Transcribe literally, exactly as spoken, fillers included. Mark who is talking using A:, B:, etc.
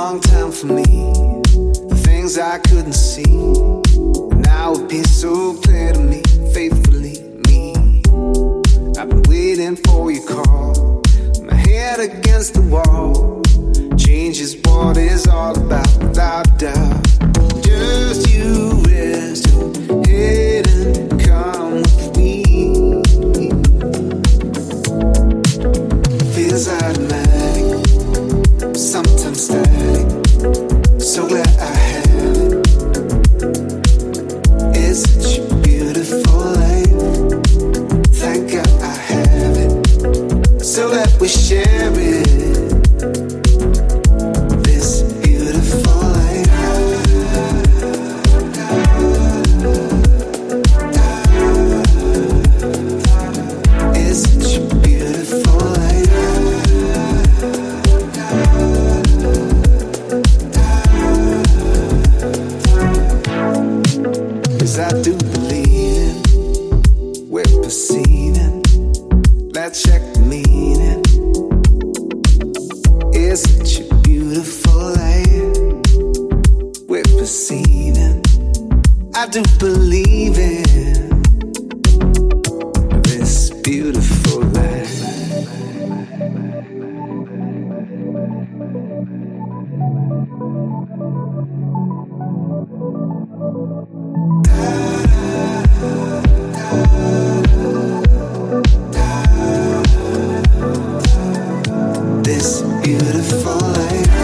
A: long time for me. The things I couldn't see, and now it appears so clear to me. Faithfully me, I've been waiting for your call, my head against the wall. Change is what it's all about, without doubt. Just you rest your head and come with me. Feels automatic, sometimes static. So glad I have it. It's such a beautiful life. Thank God I have it. So that we share it. This beautiful life. It's such a beautiful life. Cause I do believe in, we're perceiving. Let's check the meaning. It's such a beautiful life. We're perceiving. I do believe in this beautiful life. This beautiful life.